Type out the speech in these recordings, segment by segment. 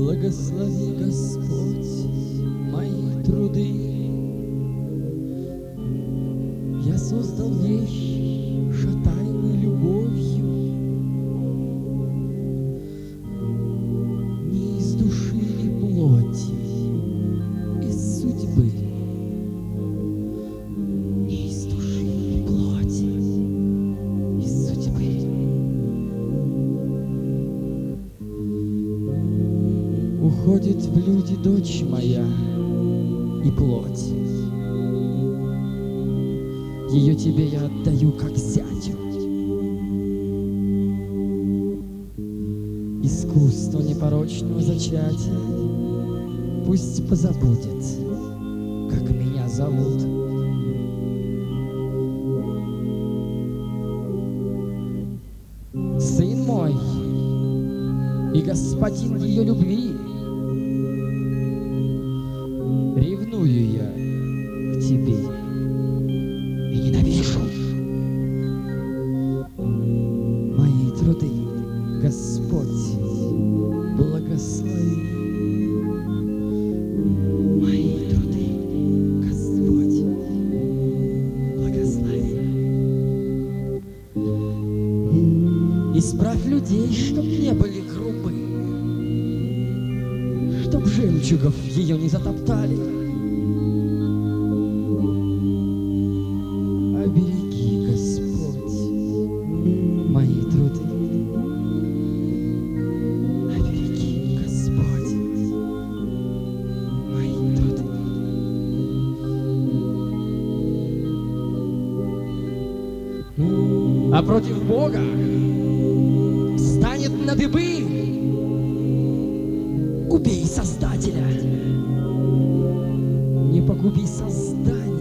Благослови, Господь, мои труды. Я создал вещь, шатаемой любовью, не из души и плоти, из судьбы. Не из души и плоти, из судьбы. Уходит в люди дочь моя и плоть. Ее тебе я отдаю, как зятю. Искусство непорочного зачатия пусть позабудет, как меня зовут. Сын мой и господин ее любви, ревную я к тебе и ненавижу. Мои труды, Господь, благослови. Мои труды, Господь, благослови. Исправь людей, чтоб не были грубы, чтоб жемчугов ее не затоптали. Обереги, Господь, мои труды. Обереги, Господь, мои труды. А против Бога станет на дыбы. Убей Создателя, не погуби создание.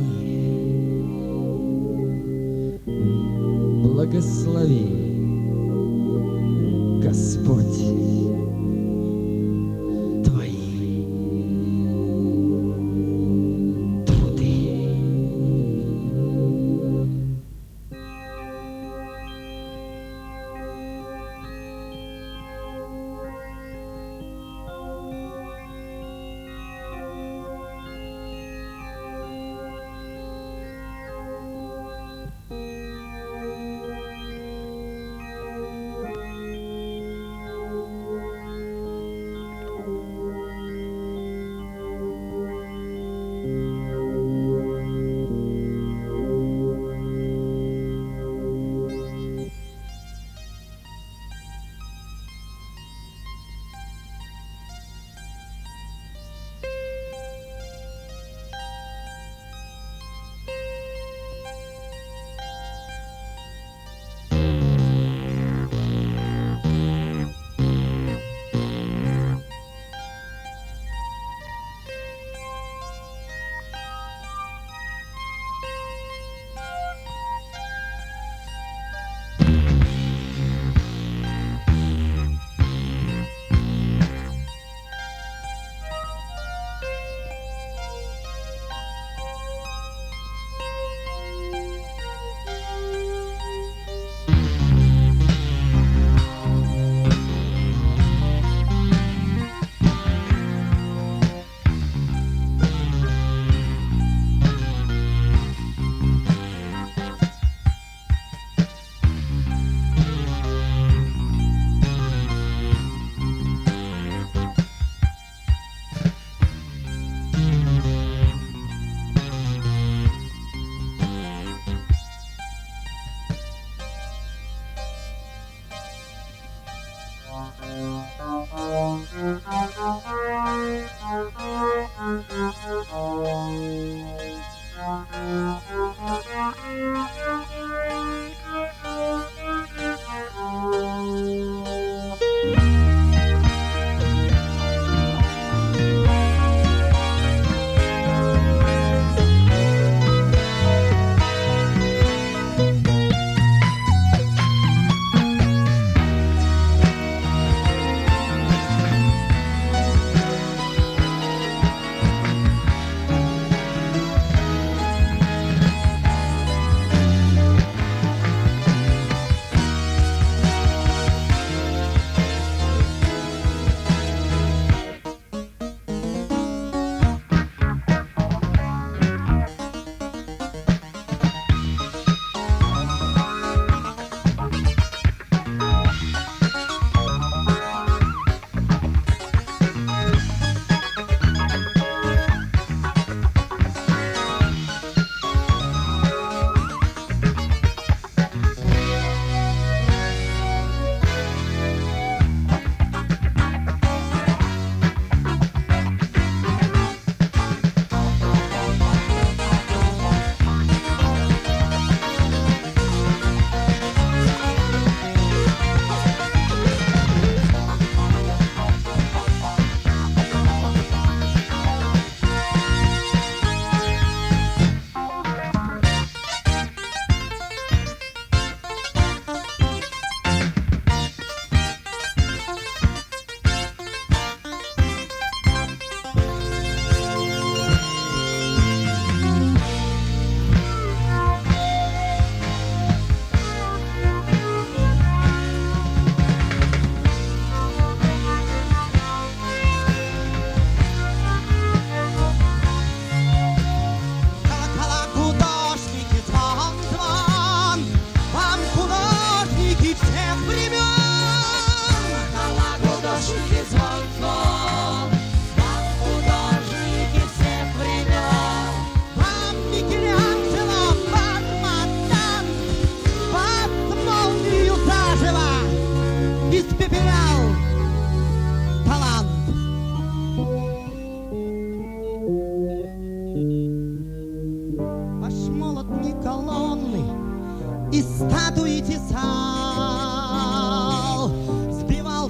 Благослови, Господь, твои труды.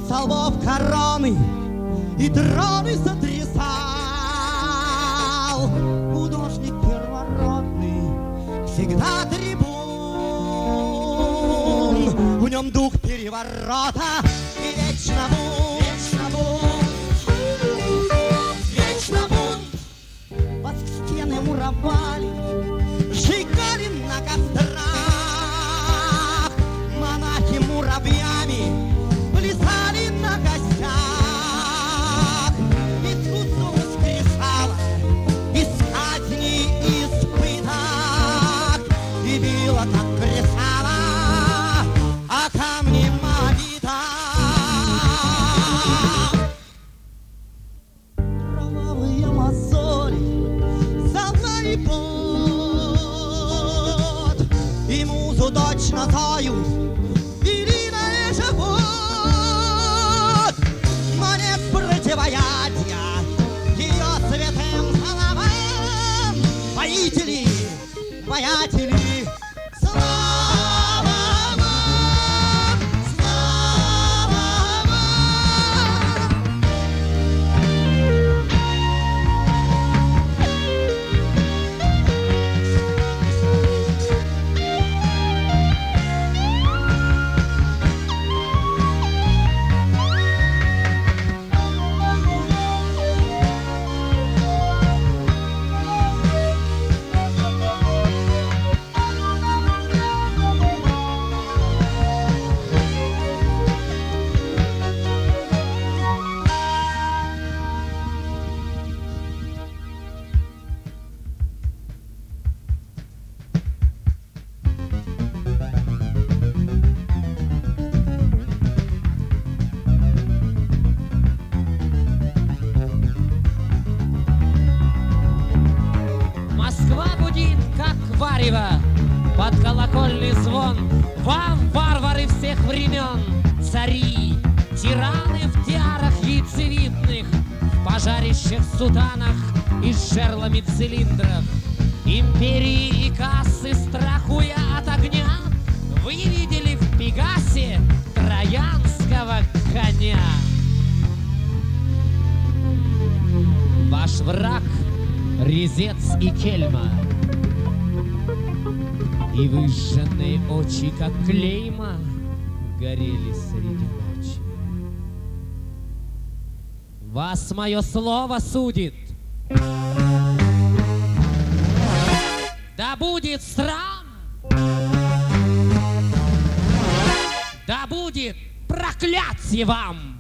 со лбов короны и троны сотрясал. Художник первородный, всегда трибун, в нем дух переворота и вечно бунт, вечно бунт. Под стены муровали, сжигали на кострах, монахи муравьями плясали на костях. Искусство воскрешало из казни, из пыток, и било, как плясало, а камни мобиток. Кровавые мозоли, солна и пот, и музу точно тою Ириной живут. Но нет противоядия ее святым словам. Воители, воятели, слава вам, слава вам. Москва гудит, как варево, под колокольный звон. Вам, варвары всех времен, цари, тираны в тиарах яйцевидных, в пожарищах сутанах и с жерлами цилиндров. Империи и кассы, страхуя от огня, вы видели в Пегасе троянского коня. Ваш враг — резец и кельма, и выжженные очи, как клейма, горели среди ночи. Вас мое слово судит. Да будет срам, да будет проклятие вам!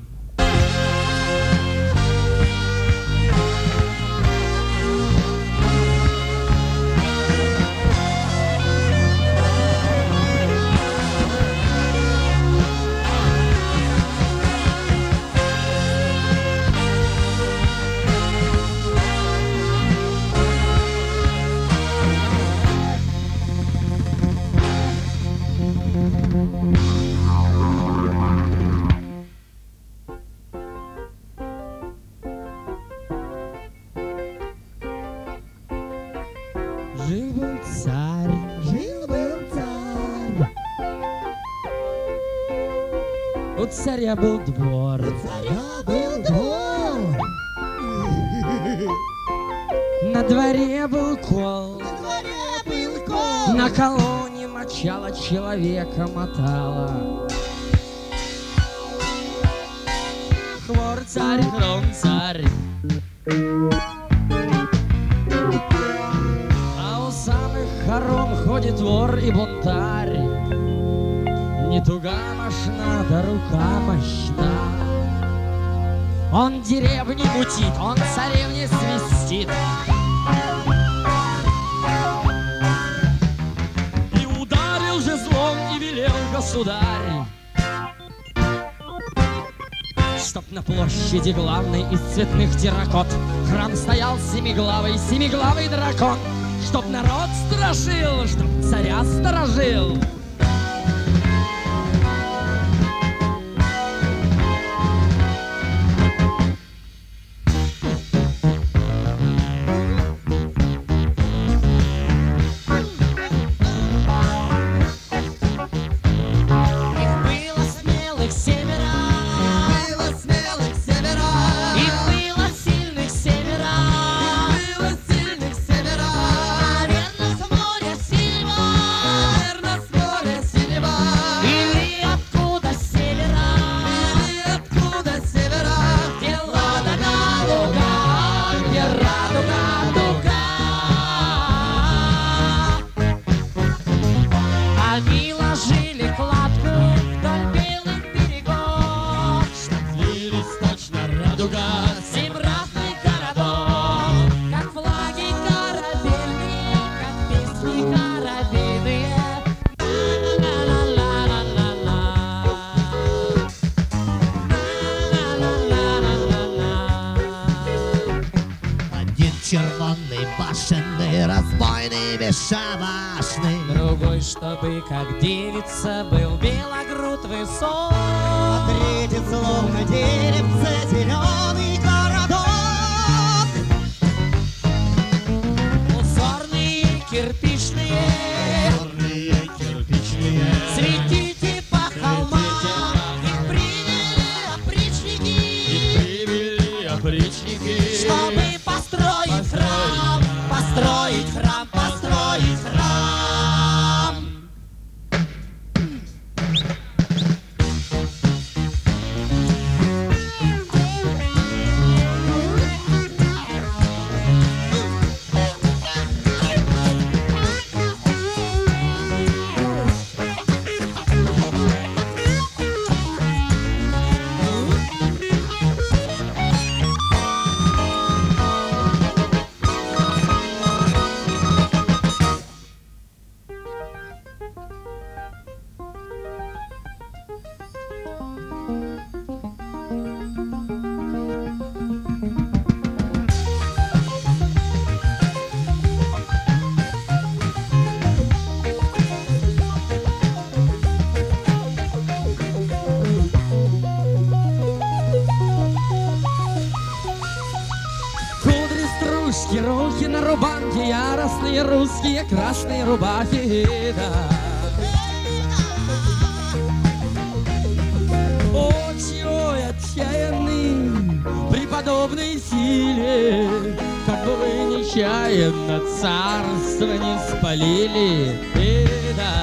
Жил-был царь, жил-был царь. У царя был двор, на дворе был кол, на колонне мочало человека мотало. Хвор царь, хром царь. Хором ходит вор и бунтарь, не туга мощна, да рука мощна. Он деревни мутит, он царевне свистит, и ударил жезлом и велел государь, чтоб на площади главной из цветных терракот храм стоял семиглавый дракон. Чтоб народ страшил, чтоб царя сторожил. Их было смелых 7, Зеленый, башенный, разбойный, бесшабашный. Другой, чтобы как девица был белогруд высок. А третий, словно деревце, зеленый городок. Узорные кирпичные, светите по холмам. Их привели опричники, чтобы построить храм, построить храм, построить храм. Кудри, стружки, руки на рубанке, яростные русские красные рубахи, да. Очи отчаянный при подобной силе, как бы вы нечаянно царство не спалили, да.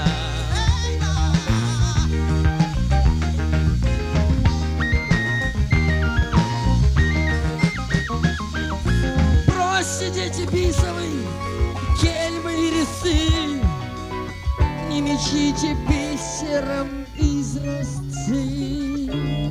Бросьте, дети бисовы, кельмы и ресы, не мечите бисером изразцы.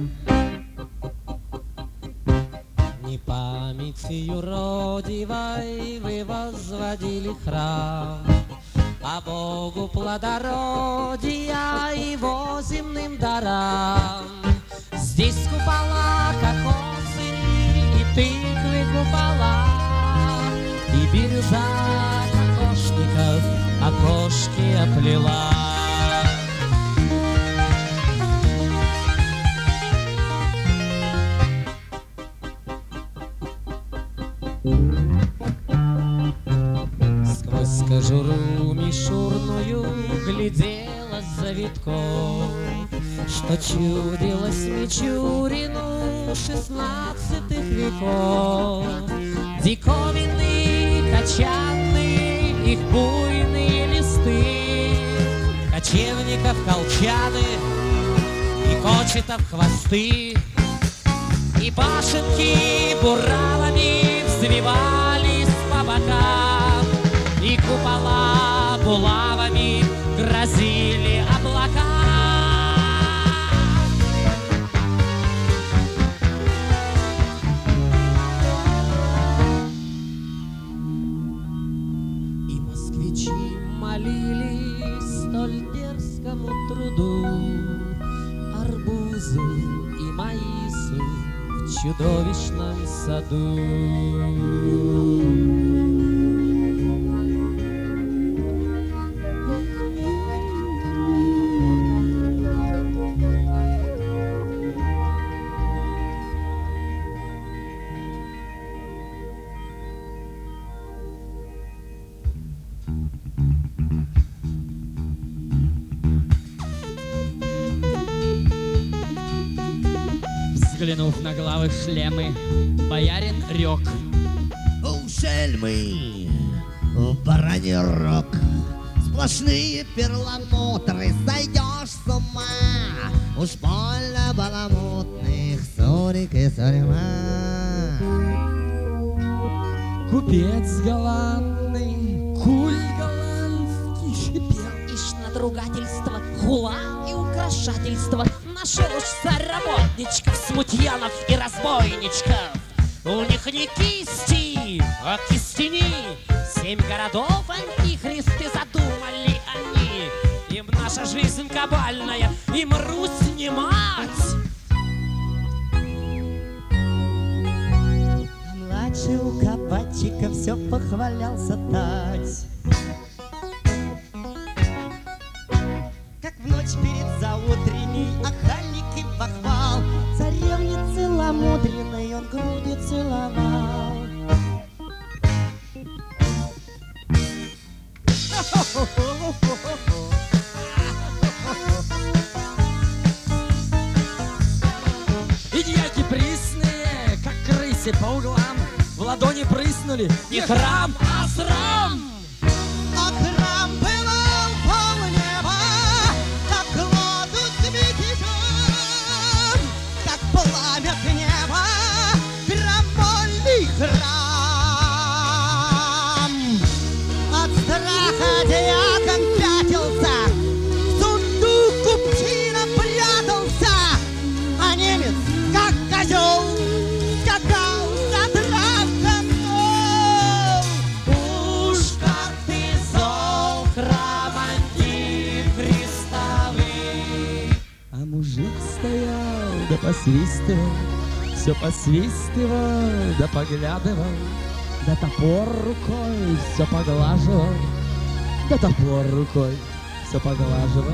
Не памятью родивой вы возводили храм, а Богу плодородия его земным дарам. Здесь купола, кокосы и тыквы купола, и бирюза кокошников окошки оплела. Сквозь кожуру мишурную глядела с завитков, что чудилось Мичурину 16 веков. Диковинные, качанные их буйные листы, кочевников колчаны и кочетов хвосты, и башенки буравами взвивались по бокам, и купола булавами грозили облака. И москвичи молились столь дерзкому труду, арбузу и маису в чудовищном саду. Взглянув на главы шлемы, боярин рёк: У шельмы в бараний рог сплошные перламутры, сойдешь с ума. Уж больно баламутных сорик и сорема. купец галантный, куль голландский шипел. Ишь надругательство, хула и украшательство нашел уж царь-работничков, смутьянов и разбойничков. У них не кисти, а кистени. 7 городов антихристы задумали они. Им наша жизнь кабальная, им Русь не мать. А младше у кабачиков все похвалялся тать. Как в ночь перед заутренней охальник и похвал, царевне целомудренной он грудью целовал. И дьяки присные, как крысы по углам, в ладони прыснули не храм, а срам. А храм пылал полнеба, как воду цветиком, как пламя гнева, крамольный храм. От страха дьякон пятился, в сундук купчина прятался, а немец, как козел, скакал, задрав концов. Уж как ты зол, храм антихристовый. А мужик стоял, да посвистывал, все посвистывал, да поглядывал, да топор рукой все поглаживал, да топор рукой все поглаживал.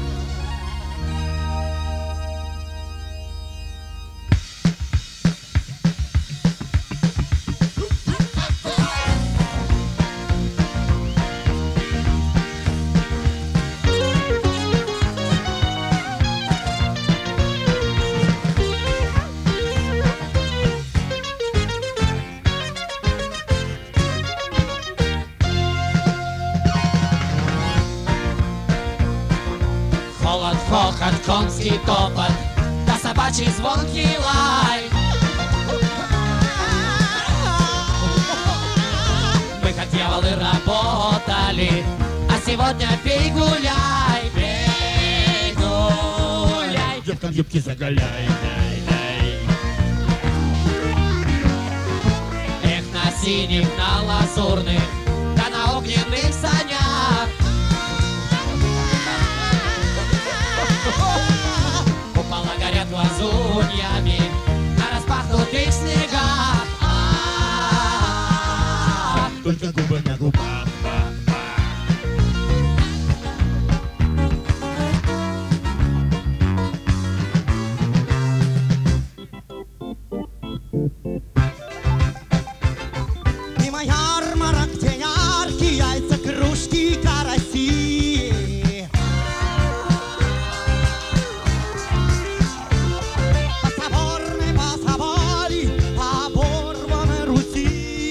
Холод, хохот, конский топот, да собачий звонкий лай. Мы как дьяволы работали, а сегодня пей гуляй, пей гуляй. Девкам юбки заголяй, дай, дай. Эх, на синих, на лазурных, да на огненных санях. Купола горят лазуньями на распахнутых снегах. Только губы на губах. Мимо ярмарок, где яркие яйца, кружки и караси. По соборной оборванной Руси.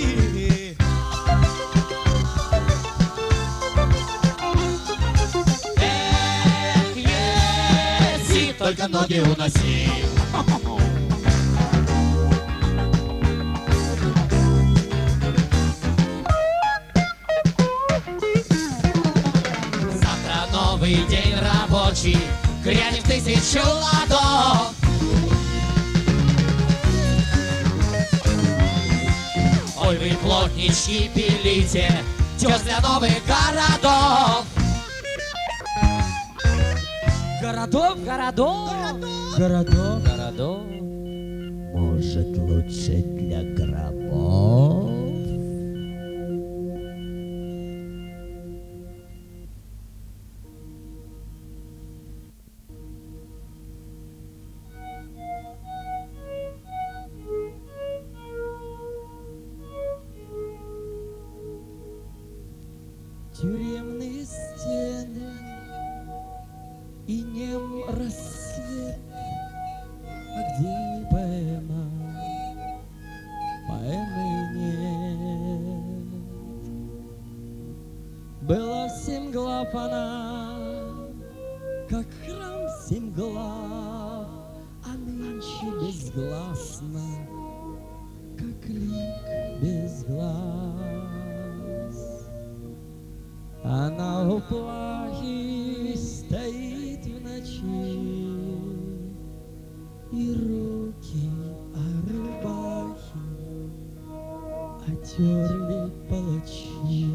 Эх, еси, только ноги уноси. Завтра новый день рабочий, грянем в 1000 ладов. Ой, вы, плотнички, пилите тёс для новых городов. Городов, Городов, городов. городов. Может, лучше для гробов? Тюремные стены и нем рассвет. А где поэма? Поэмы нет. Была в 7 глав она, как храм 7 глав, а нынче безгласна, как лик без глаз. Она у плахи стоит в ночи, и руки о рубахе отерли палачи.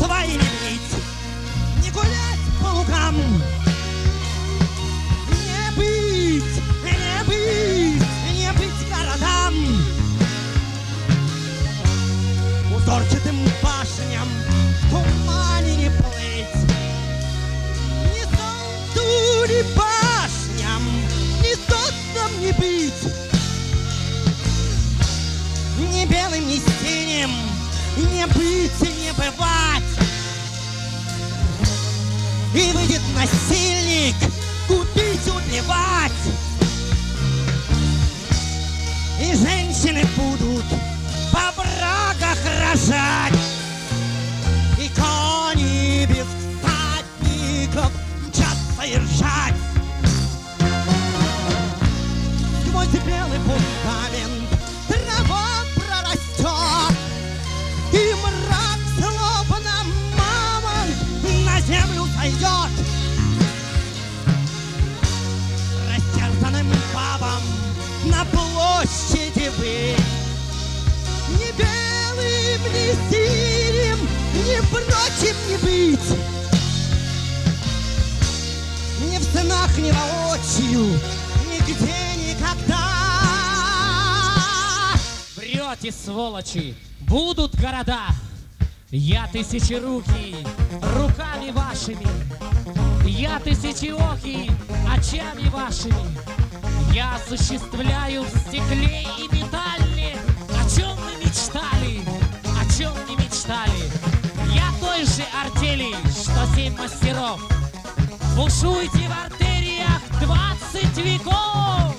своими быть, не гулять по лугам, не быть, не быть, не быть городам, узорчатым башням в тумане не плыть, ни солнцу, ни башням, ни солнцем не быть, ни белым, ни синим, не быть и не бывать. И выйдет насильник купить, убивать. И женщины будут по брагах рожать. И кони без всадников мчатся и ржать. Сквозь белый фундамент трава прорастет, и мрак словно мамонт на землю сойдет. Растерзанным бабам на площади быть, ни белым, ни синим, ни прочим не быть, ни в сынах, ни воочию, нигде, никогда. Врете, сволочи, будут города. Я тысячерукий руками вашими, я тысячеокий очами вашими. Я осуществляю в стекле и металле, о чем вы мечтали, о чем не мечтали. Я той же артели, что 7 мастеров. Бушуйте в артериях 20 веков.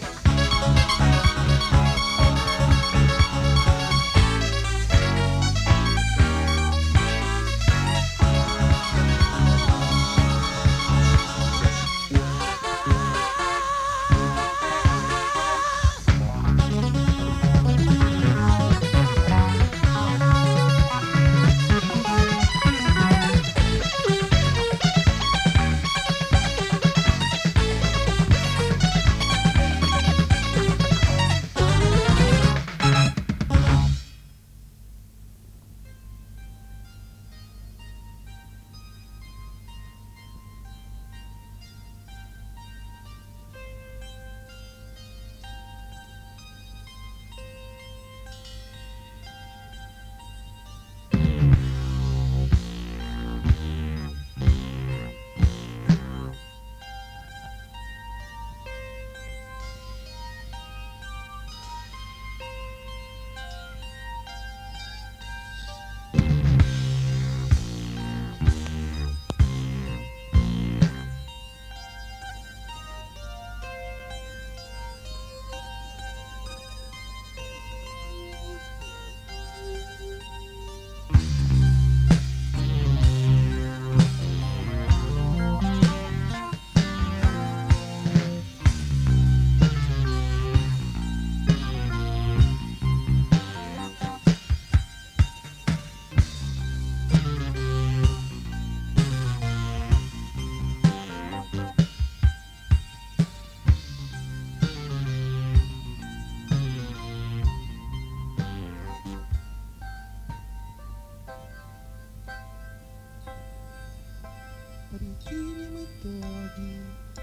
Прикинем итоги,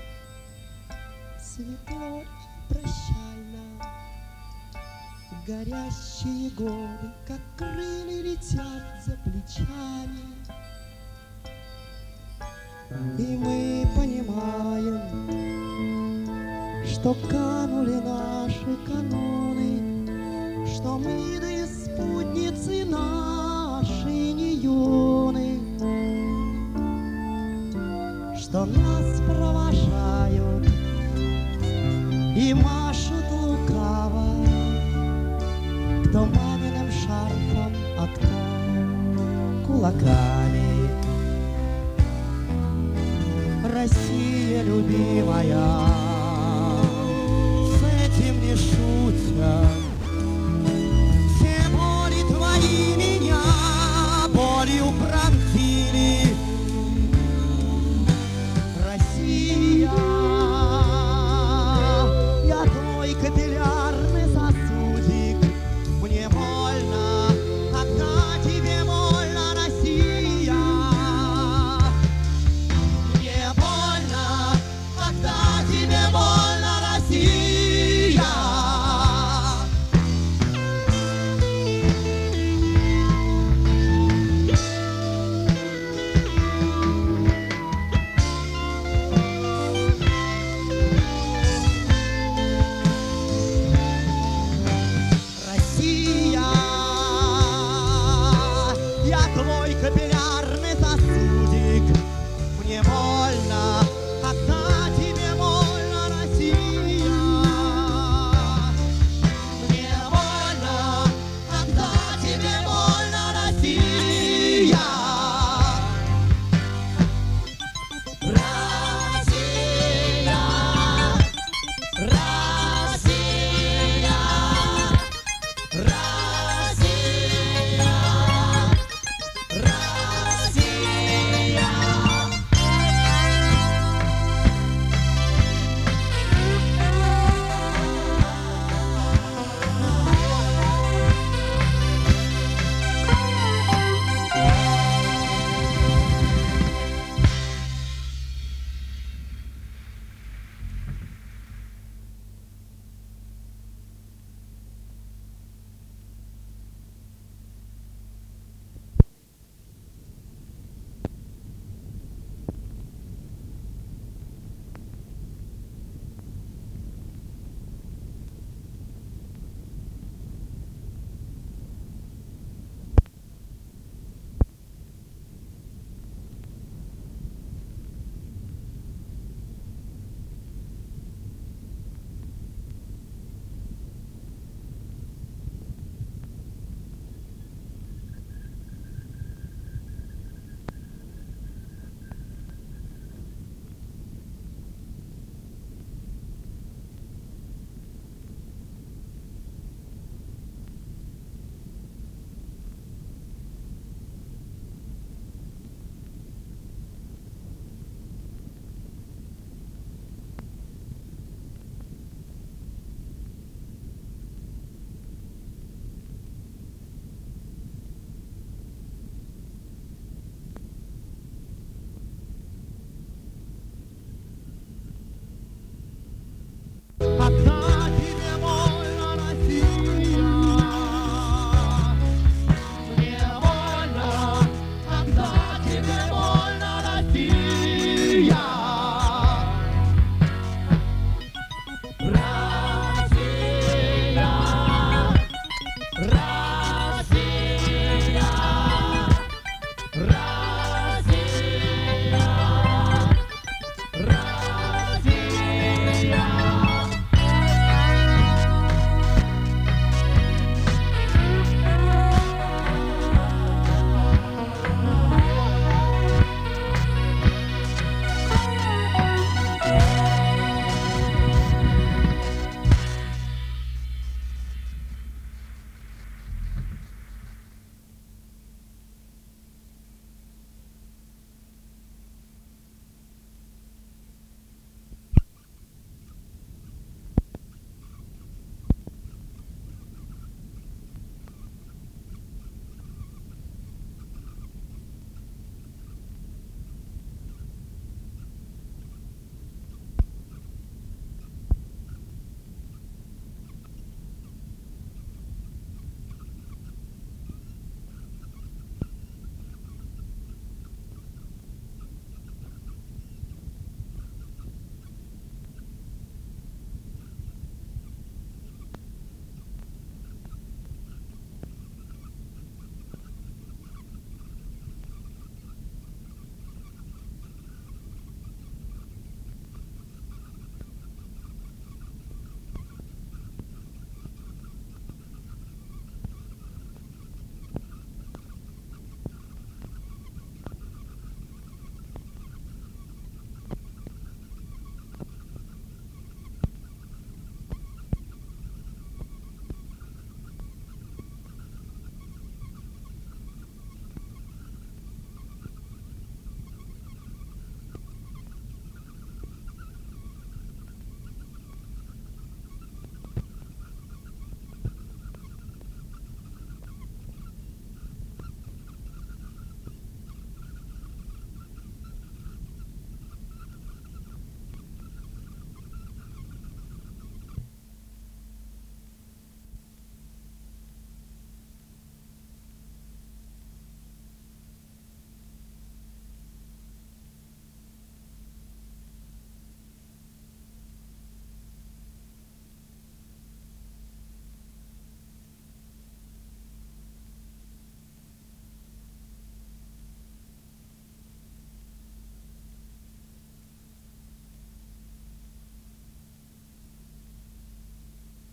светло и прощально. Горящие годы, как крылья, летят за плечами. И мы понимаем, что канули наши каноны, что милые спутницы наши не юны, что нас провожают и машут лукаво, кто маминым шарфом, а кто кулаками. Россия любимая, с этим не шутят.